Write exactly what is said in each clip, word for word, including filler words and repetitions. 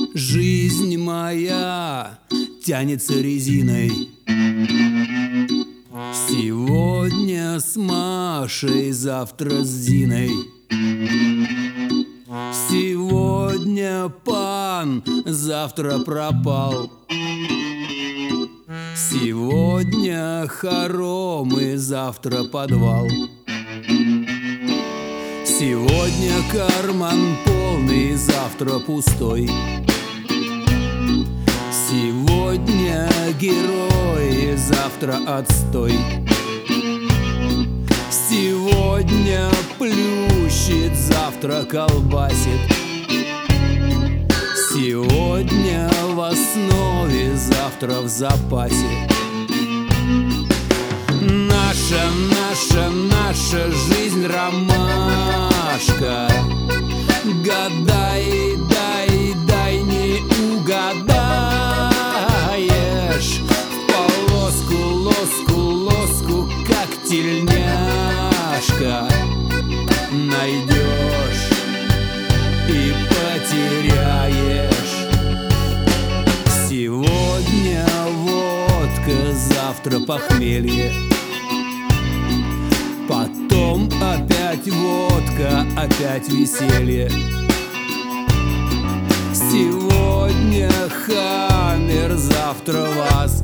Жизнь моя тянется резиной. Сегодня с Машей, завтра с Зиной. Сегодня пан, завтра пропал. Сегодня хоромы, завтра подвал. Сегодня карман полный, завтра пустой. Сегодня герои, завтра отстой. Сегодня плющит, завтра колбасит. Сегодня в основе, завтра в запасе. Наша, наша, наша жизнь ромашка. Гадай, дай, дай, не угадаешь. В полоску, лоску, лоску, как тельняшка. Найдешь и потеряешь. Сегодня водка, завтра похмелье. Потом опять водка, опять веселье. Сегодня хаммер, завтра вас.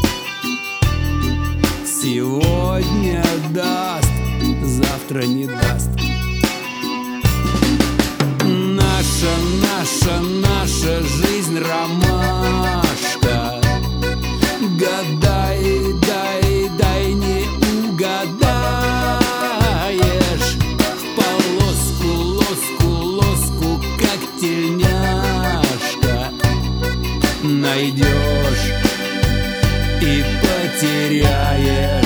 Сегодня даст, завтра не даст. Наша, наша, наша жизнь ромашка. Гадай, дай, дай, не угадаешь. В полоску, лоску, лоску, как тельняшка. Найдешь и потеряешь.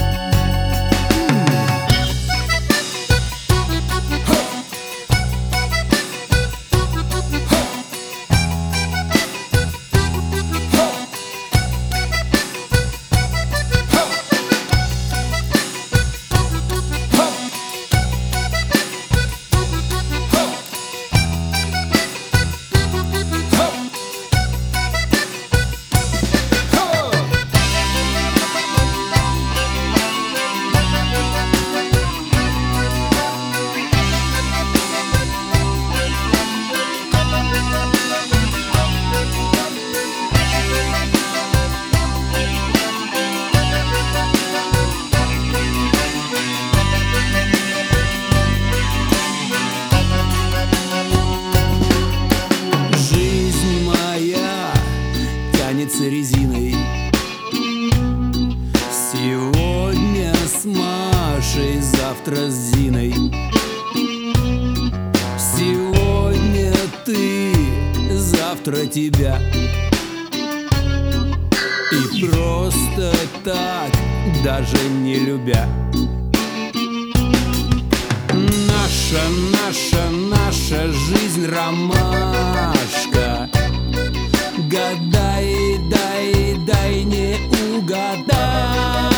Резиной. Сегодня с Машей, завтра с Зиной. Сегодня ты, завтра тебя. И просто так, даже не любя. Наша, наша, наша жизнь ромашка. Гадай, дай, дай, не угадай.